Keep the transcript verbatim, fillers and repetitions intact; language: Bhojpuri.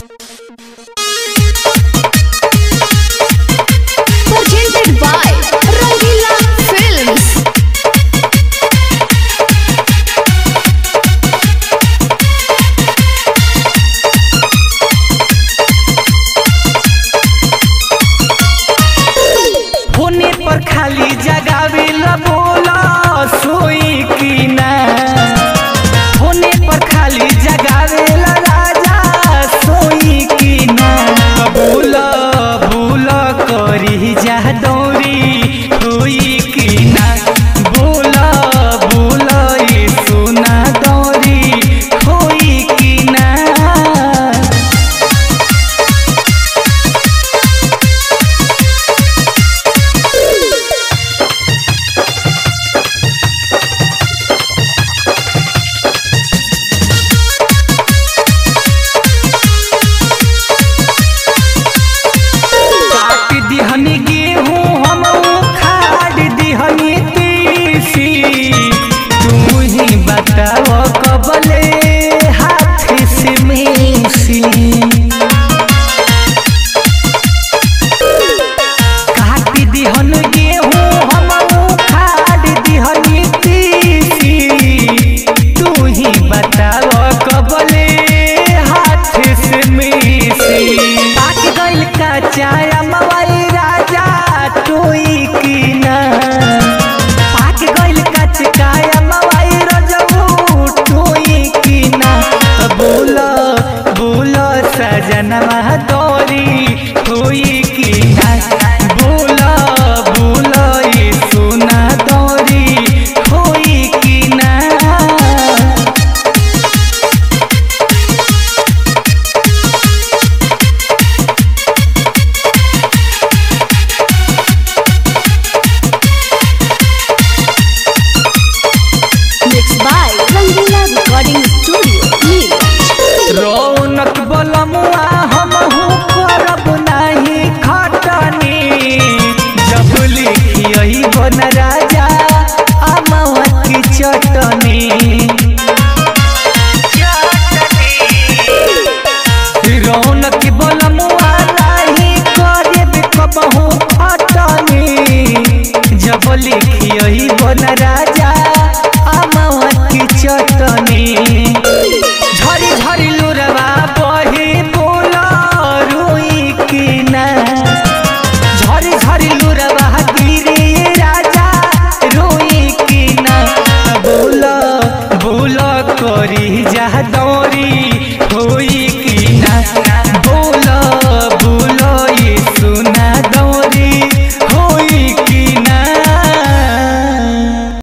Presented by Rangila Films. होने पर खाली जगावे ला बोला सोई की ना। होने पर खाली जगावे ला राजा सोई की ना। बोला बोला करी जा दौरी होई की ना। बोला बोला ये सोना दौरी होई की ना। दिहनी गेहूँ हम उखाड़ दिहनी तीसी। तू ही बताव कबले हाथ से मिसी। काट दिहन गेहूँ हम उखाड़ दिहनी तीसी। तू ही बताव कबले हाथ से मिसी। पाक गइल कच्चा अमवाई राजा टोई की ना। पाक गइल कच्चा अमवाई रजऊ टोई की ना। बोला बोला सजनवा दौरी होई की ना। बोला बोला ये सोना दौरी होई की ना। Mixed by Rangila Recording Studio. Neeraj. रौनक बलमुआ